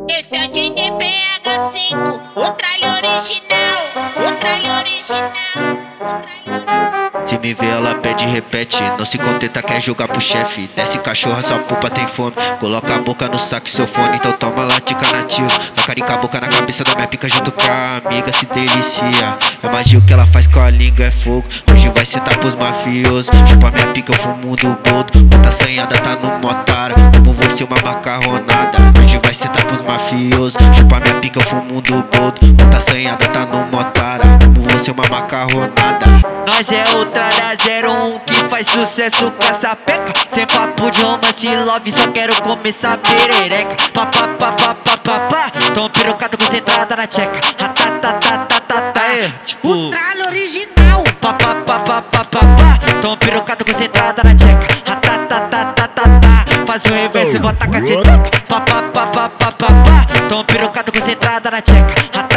Esse é o DJ PH5, o tralho original, o tralho original, o tralho original. Se me vê ela pede e repete, não se contenta, quer jogar pro chefe. Desce cachorra, sua pupa tem fome. Coloca a boca no saxofone, então toma latica nativa. Vai caricar a boca na cabeça da minha pica junto com a amiga, se delicia. É magia o que ela faz com a língua, é fogo. Hoje vai sentar pros mafiosos. Chupa minha pica, eu fumo do boldo. Bota assanhada, tá no motara, como você uma macarronada. Hoje vai sentar pros mafiosos. Chupa minha pica, eu fumo do boldo. Bota assanhada, tá no motara, como você uma macarronada. Nós é o Tralha 01 que faz sucesso com essa peca. Sem papo de romance e love, só quero começar a perereca. Pá, pá, pá, pá, pá, pá, pá. Tão pirocado concentrada na tcheca. Tipo, O tralho original. pá, pá, pá, pá, pá, pá, pá. Tão pirocado concentrada na tcheca. Faz o reverso e bota a cateteca. Pá, pá, pá, pá, pá, pá, pá. Tão pirocado concentrada na tcheca.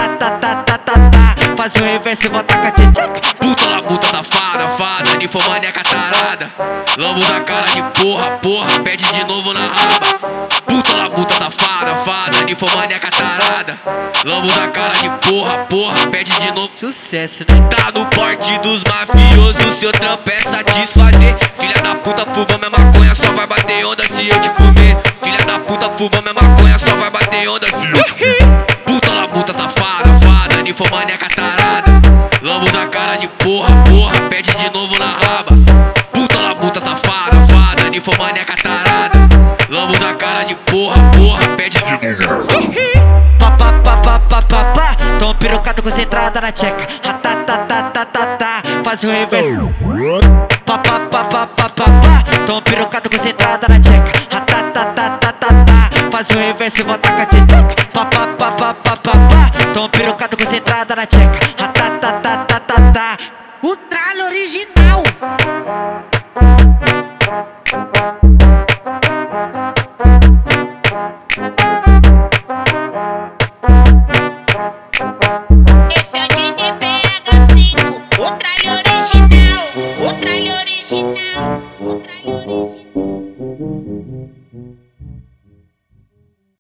Faz o reverso e bota a cateteca. Puta labuta safada, fada, ninfomaníaca tarada. Lambos a cara de porra, porra, pede de novo na raba. Puta labuta safada, fada, ninfomaníaca tarada. Lambos a cara de porra, porra, pede de novo. Sucesso, né? Tá no porte dos mafiosos, seu trampo é satisfazer. Filha da puta, fuma minha maconha, só vai bater onda se eu te comer. Filha da puta, fuma minha maconha, só vai bater onda se eu te comer. Puta labuta safada, fada, ninfomaníaca tarada. Lambos a cara de porra, porra, pede de novo na raba. Puta labuta safada, fada, ninfomaníaca tarada. Lambos a cara de porra, porra, pede de novo. Pá, pá, pá, pá, pá, pá, pá. Tão pirocado concentrada na tcheca. Faz o reverso. Pá, pá, pá, pá, pá, pá, pá. Tão pirocado concentrada na tcheca. Faz o reverso e bota a cateteca. Pá, pá, pá, pá, pá, pá, pá. Tão pirocado concentrada na tcheca. O tralho original. Esse é o DJ PH5, o tralho original, o tralho original, o tralho original.